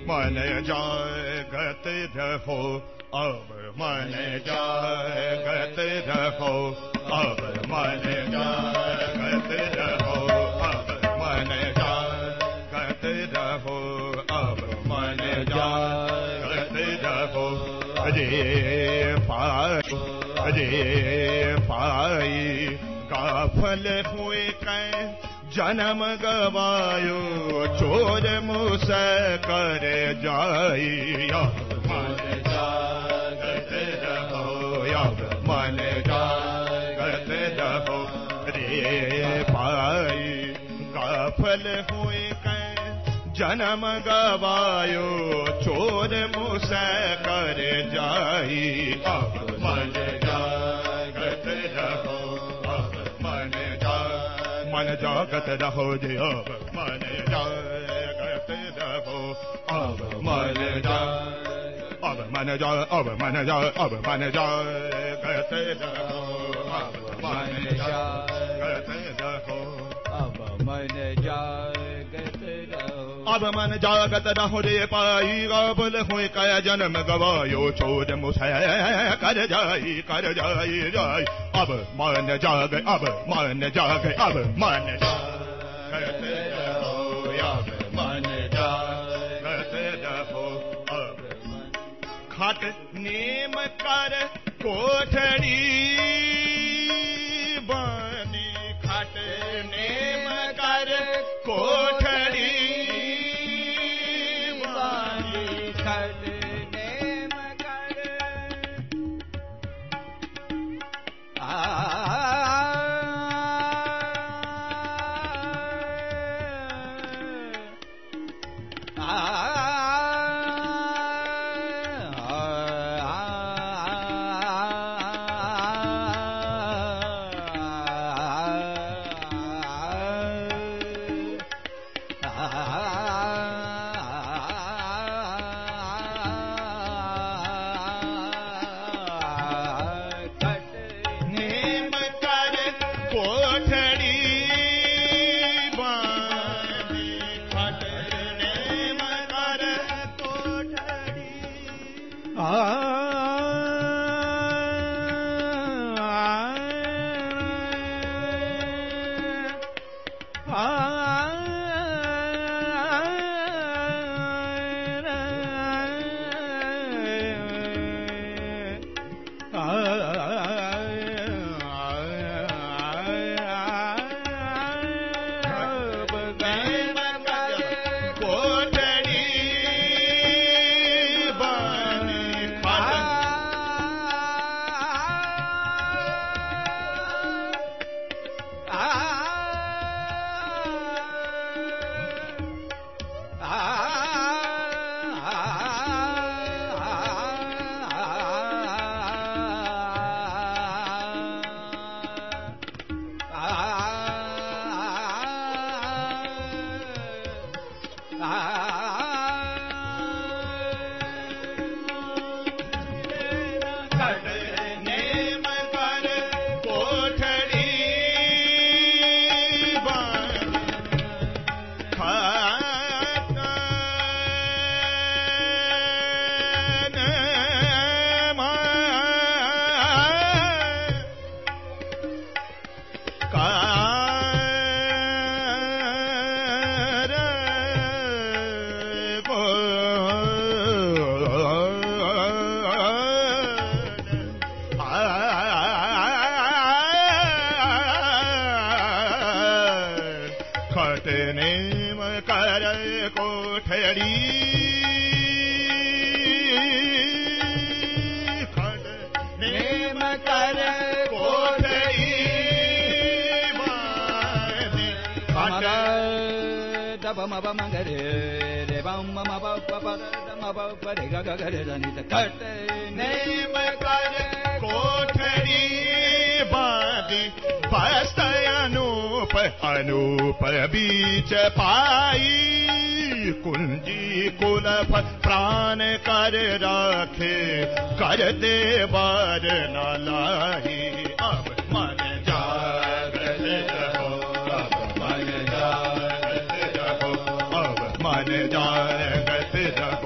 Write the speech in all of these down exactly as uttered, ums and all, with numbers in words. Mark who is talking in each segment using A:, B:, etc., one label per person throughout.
A: मन जागत रहो, अब मन जागत रहो, अब मन जागत रहो, अब मन जागत रहो, अब मन जागत रहो। अरे पाई अरे पाई गाफल हुए कै जन्म गवायो, चोर मुस कर जाई। मन जागत रहो, अब मन जागत रहो। रे पाई गाफल हुए कै जन्म गवायो, चोर मुस कर जाई। अब मन जागत रहो, अब मन मन जागत रहो जे, अब मन जागत रहो, अब मन जा अब मन जा अब मन जा अब मन जागत रहो, अब मन जागत रहो,
B: अब मन जागत रहो।
A: अब मन जागत रहो रे पाई गाफल हुए कै जन्म गवायो, चोर मुस कर जाई कर जाई जाई। अब मन जाग अब मन जाग अब मन जागत रहो, अब मन जागत रहो। अब खट नेम कर कोठड़ी बनी, खट नेम कर कोठड़ी बनी,
B: खट नेम कर आ
A: खट नेम कर कोठड़ी बांधी, बस्त अनूप अनूप बीच पाई। कुंजी कुलफ प्राण कर राखे, कर दे बार न लाही। अब मन जागत रहो, अब मन जागत रहो, अब मन जागत रहो।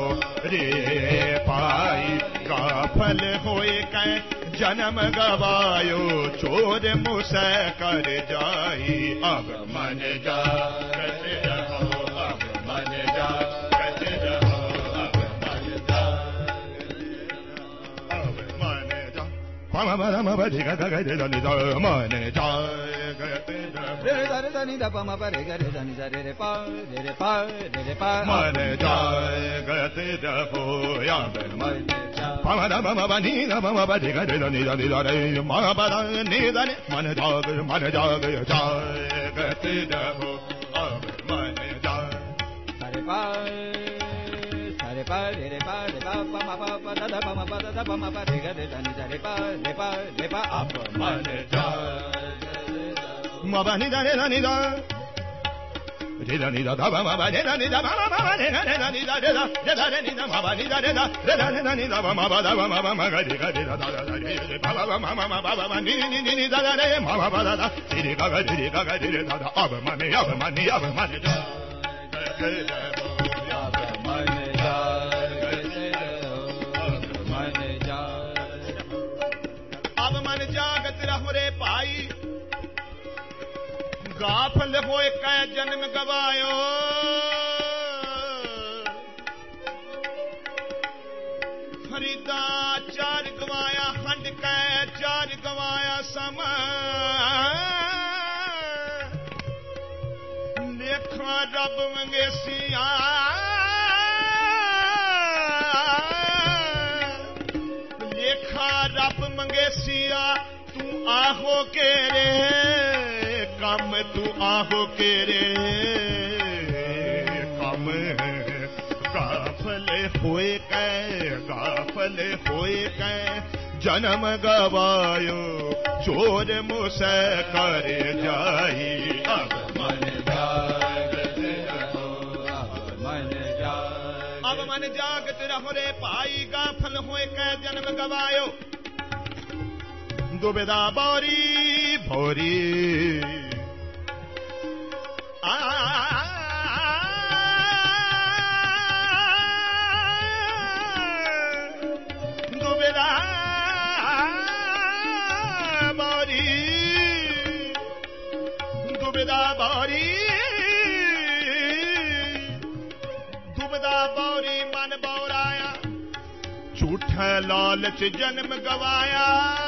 A: रे पाई गाफल होए कै जन्म गवायो चोर मुसे कर जाई अब मन जागत रहो अब मन जागत रहो अब मन जागत अब मन जा पम पम बधि ग ग रे नि द मन जागत
B: रे रे रे नि द पम प रे ग रे द नि द रे रे पा रे रे पा रे रे पा
A: मन जागत रहो अब मन पम पम बधि ग पम बधि ग रे नि द नि द रे म प द नि द नि मन जाग मन जाग जागत रहो अब मन जाग
B: रे पा रे पा रे रे पा रे पा पम प प द द पम प द द पम प रे ग रे द नि द रे पा रे पा रे पा अब मन जाग
A: म प नि द रे द नि द रे द नि द ध प म प रे द नि द प म प रे ग रे द नि द रे द रे द रे नि द म प नि द रे द रे द रे द नि द प म प द प म प म ग रे ग रे द द द रे रे प प म म म प प नि नि नि नि द द रे म म प द द रे रे ग ग रे रे ग ग रे रे द द अब मन अब मन अब मन जा
B: अब मन जागत रहो अब मन जागत
A: अब मन जागत रहो रे भाई गाफल होए कै जन्म गवायो फरीदा चार गवाया हंड कै चार गवाया सम लेखा रब मंगेसिया लेखा रब मंगेसिया तू आहो के रे कम तू आहो के रे कम गाफले होए कै गाफले होए कै जन्म गवायो चोर मुसे कर जाई अब मन
B: जागत रहो अब मन जागत
A: अब मन जागत रहो रे भाई गाफल होए कै जन्म गवायो दुबेदा बोरी भोरी आ दुबेदा बोरी दुबेदा बोरी दुबेदा बोरी मन बौराया झूठा लालच जन्म गवाया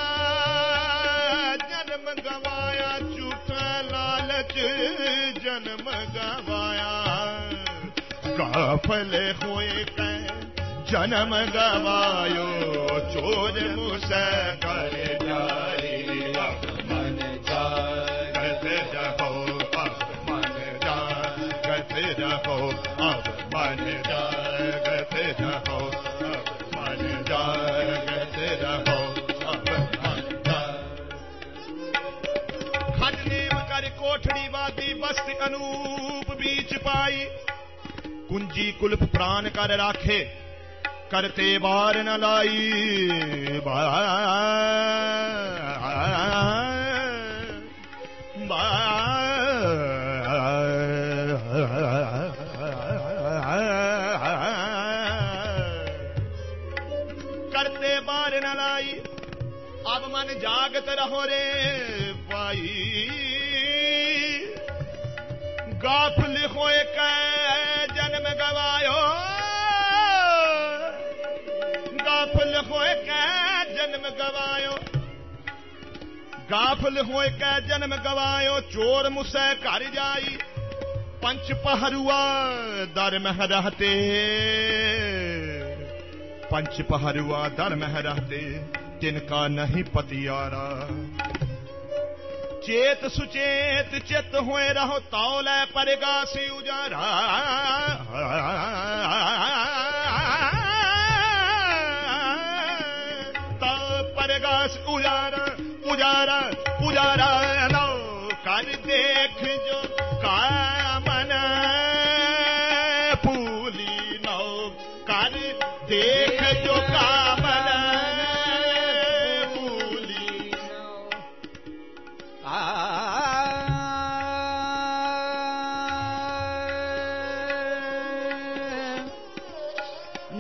A: जन्म गवाया झूठा लालच जन्म गवाया गाफल होए कै जन्म गवायो चोर मुसे कर जाई अब
B: मन जागत
A: रहो अब मन जागत रहो अब मन जागत रहो अब मन जागत रहो अब मन खंडनीम कर कोठड़ी वादी बस्त अनूप बीच पाई कुंजी कुल्फ प्राण कर राखे करते बार न लाई बा बा करते बार न लाई अब मन जागत रहो रे भाई गाफल होए कै जन्म गवायो गाफल होए कै जन्म गवायो गाफल होए कै जन्म गवायो चोर मुसे घर जाई पंच पहरुआ दर में रहते पंच पहरुआ दर में रहते तिनका नहीं पतियारा चेत सुचेत चित हुए रहो तौले परेगा सी उजारा तो परेगा सी उजारा उजारा उजारा लो कर देख जो कामन फूली नो कर देख जो कामन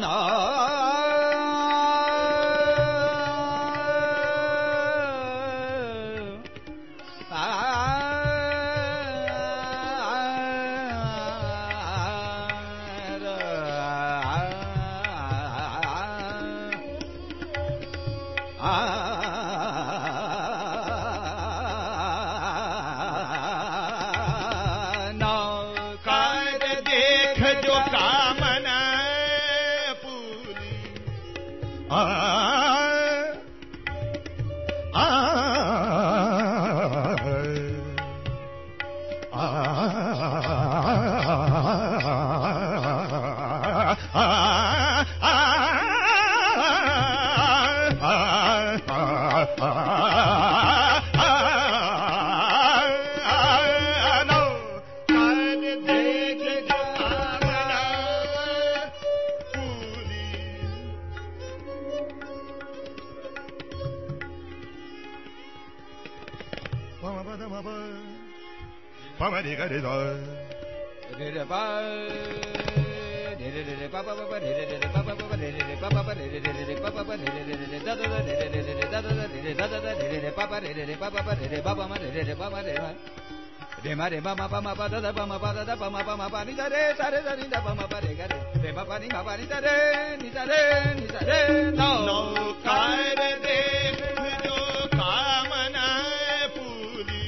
B: Re ma re ma ma pa ma pa da da pa ma pa da da pa ma pa ma pa ni da re sa re da ni da pa ma pa re ga re re ma pa ni ma pa ni da re ni da re ni da re no
A: no kar dekh jo kamana puri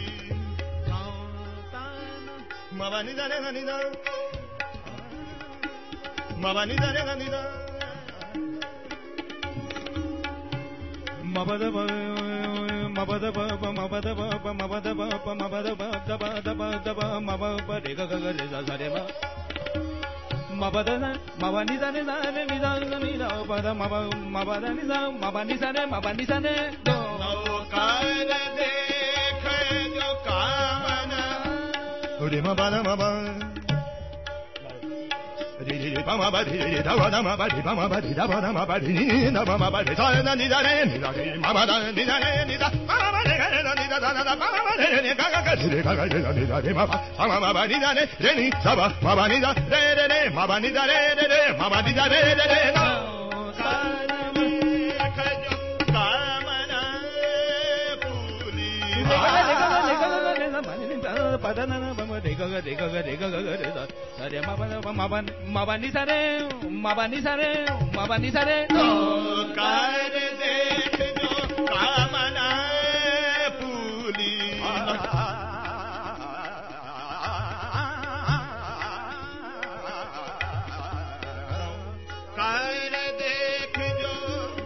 A: ma pa ni da re ni da ma pa ni da re ni da ma pa da pa ma ba da ba ba ma ba da ba ba ma ba da ba ba ma ba da ba da ba da ba da ba ma ba ba re ga ga ga re sa sa re ma ma ba da na ma ba ni da ne da re ni da ni da ba da ma ba ma ba da ni da ma ba ni sa re ma ba ni sa re do no kar dekh jo kamana re ma ba da ma ba re re pa ma ba re re da ba da ma ba re pa ma ba re da ba da ma ba re ni da ba ma ba re sa da ni da re ni da re ma ba da ni da re ni da ma ba re ga re da ni da da da ma ba re ni ga ga ga re ga ga re da ni da re ma ba ma ma ba ni da re re ni sa ba ma ba ni da re re re ma ba ni da re re re ma ba ni da re re re no Mabani sare, mabani sare, mabani sare. No kar dekh jo kamana puli. Kar dekh jo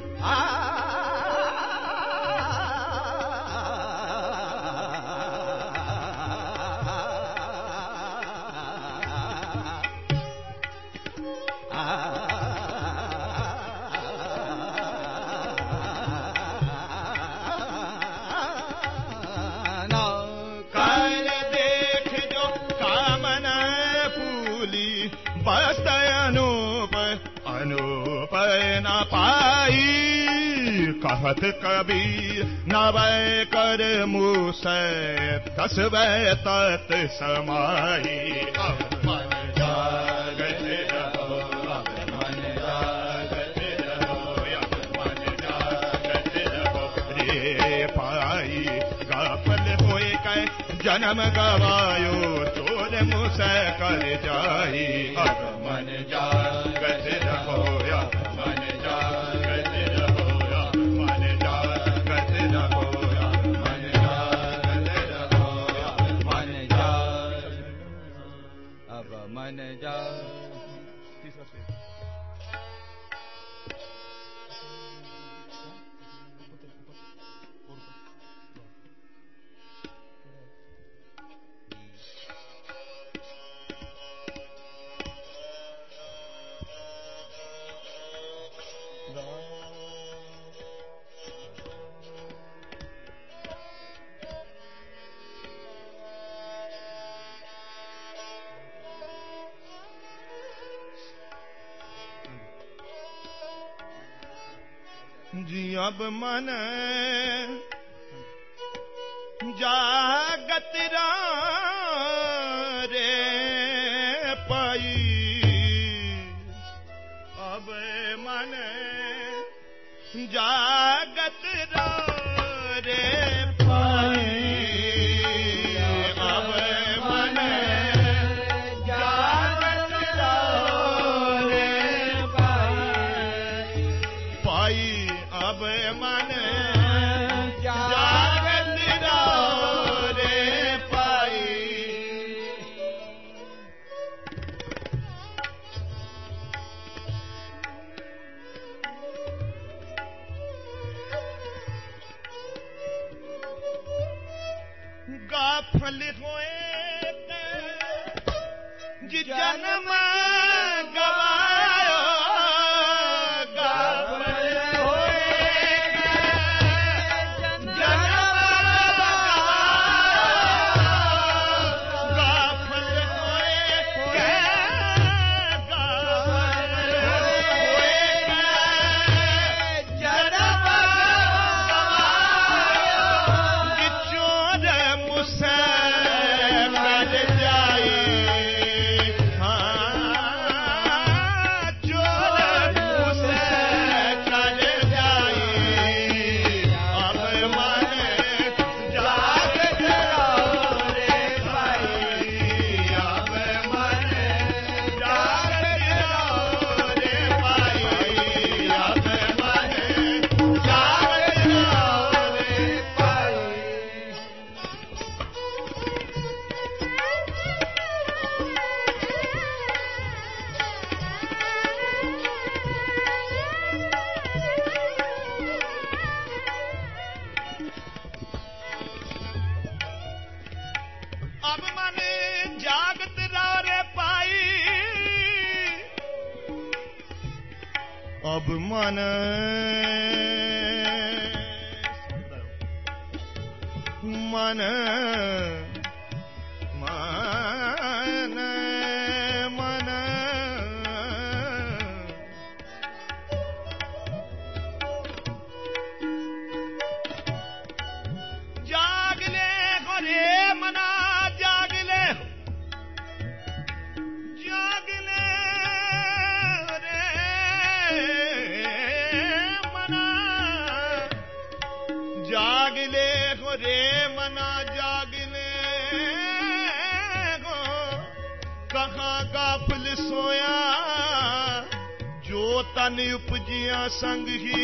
A: कहत कबीर नवै कर मुसे दस वै तत् समाई अब मन जागत रहो अब मन जागत रहो अब मन जागत रहो रे पाई गाफल होए कै जन्म गवायो चोर मुसे कर जाई अब मन जागत रहो अब मन जागत रहो
B: मन जा जी अब मन जागत रे पाई अब
A: मन जागत रहो रे पाई अब मन जागत रहो रे पाई पाई अब मन जागत रहो रे पाई गाफल होए जी जन्म गवायो गाफल होए जन्म गवायो गाफल होए गाफल होए जन्म गवायो जी चोर मुसे मिल जाए अब मन जागत रहो रे पाई अब मन मन मन मन जाग ले रे मना जाग ले जाग ले रे मना जाग ले गो रे मना जाग ले गो कहाँ गाफिल सोया जो तन उपजिया संग ही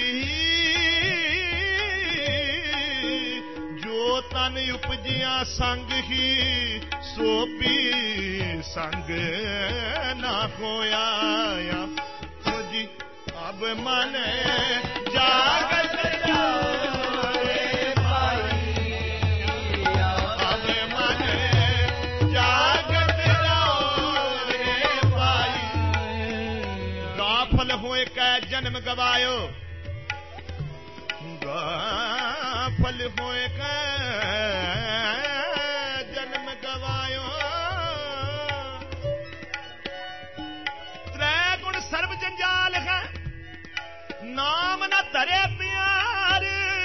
A: जो तन उपजिया संग ही सोपी संग ना होया जी अब मन जागत रहो रे पाई अब मन जागत रहो रे पाई गाफल होए कै जन्म गवायो गाफल होए कै जन्म गवायो त्रै गुण सर्व जंजाल है नाम न धरे प्यार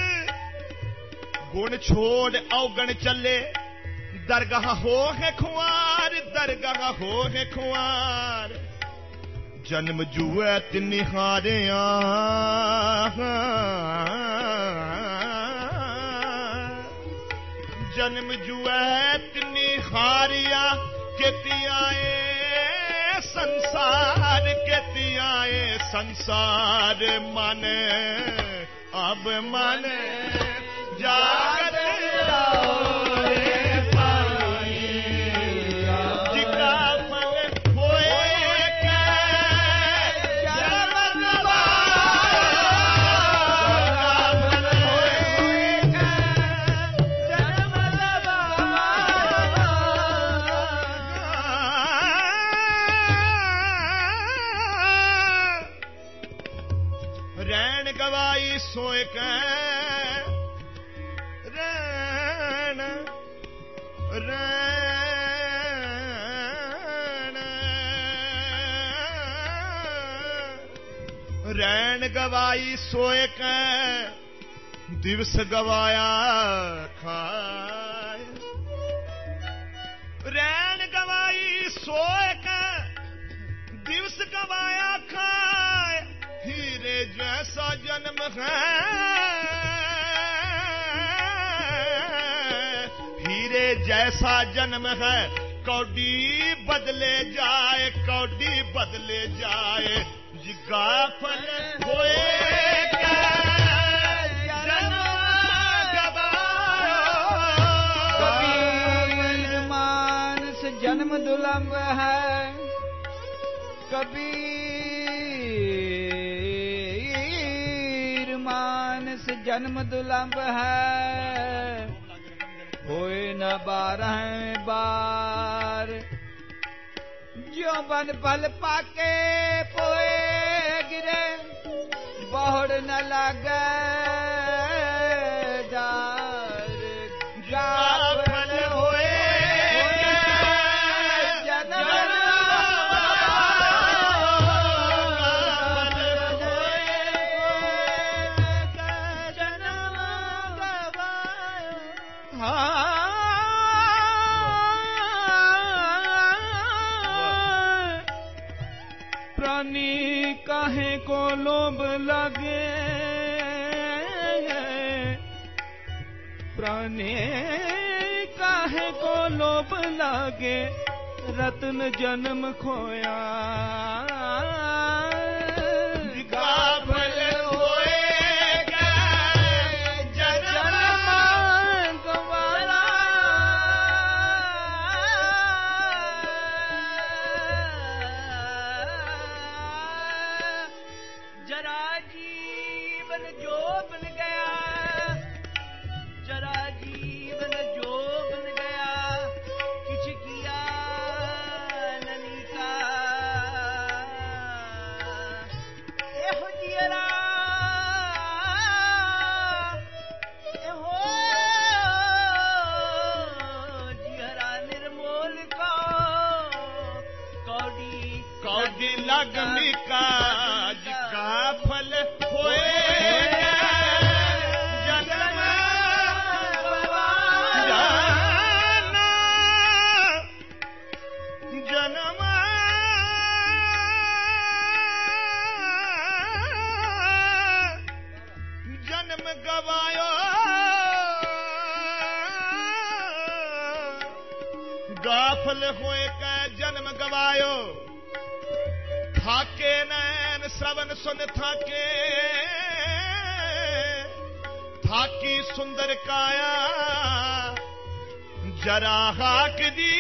A: गुण छोड़ अवगण चले दरगाह हो है खुआर दरगाह हो है खुआर जन्म जुए तिन्नी हारिया जन्म जुए तिन्नी हारिया केतियाए संसार केतियाए संसार मन अब मन जागत रहो रे पाई जिका मन होए कै जन्म गवायो मन होए कै जन्म गवायो रैन गवाई सोए कै रैन रैन रैन गवाई सोए कै दिवस गवाया खाए रैन गवाई सोए कै दिवस गवाया खाए जैसा जन्म है, हीरे जैसा जन्म है, कौड़ी बदले जाए, कौड़ी बदले जाए, गाफल होए जन्म गवायो।
B: कबीर मानस जन्म दुलंभ है, कबीर मानस जन्म दुलंभ है, होए न बारह बार, जो बन फल पाके पोए गिरे, बहुड़ न लागे डार, गाफल होए जन्म काहे को लोभ लगे, प्राणी काहे को लोभ लगे, रत्न जन्म खोया, गाफल होए जन्म गवाया। जरा जीवन जो बन गया, जरा जीवन जो बन गया, किछ किया ननी का, एहो जियरा एहो जियरा निर्मोल का, कौड़ी
A: कौड़ी लगनी का, गाफल होए जन्म गवाया। जन्म जन्म गवायो, गाफल होए का जन्म गवायो। थाके नैन श्रवण सुन थाके, थाकी सुंदर काया, जरा हाक दी,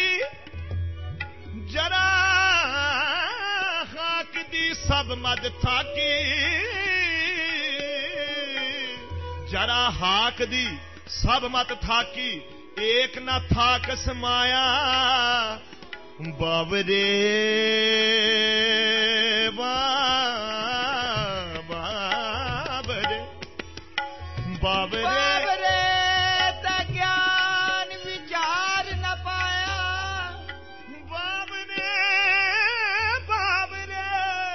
A: जरा हाक दी, सब मद थाकी, जरा हाक दी, सब मत थाकी, एक न थाक समाया, बाबरे बाबरे बाबरे
B: ज्ञान विचार न पाया,
A: बाबरे बाबरे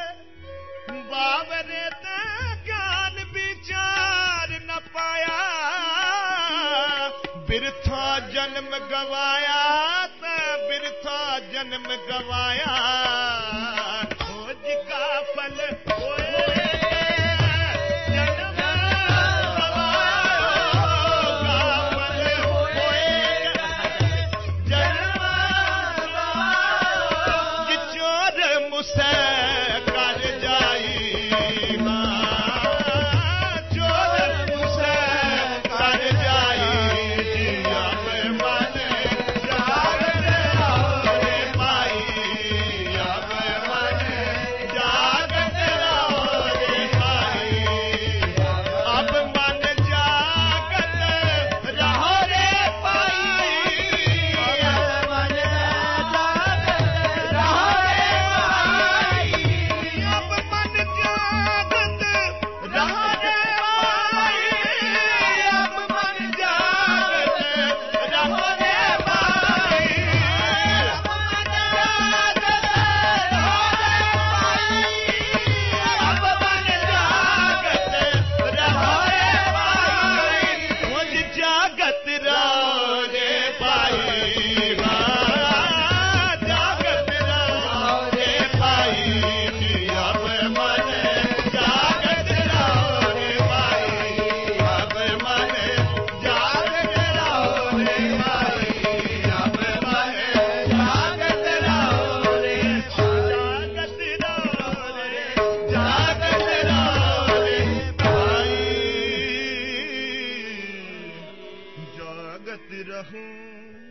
A: बाबरे ज्ञान विचार न पाया, बिरथा जन्म गवाया, बिरथा जन्म गवाया, खोज का फल होए जन्म गवायो, गाफल होए जन्म गवायो। चोर मुझसे कर जाई मां, चोर मुझसे कर जाई, हूँ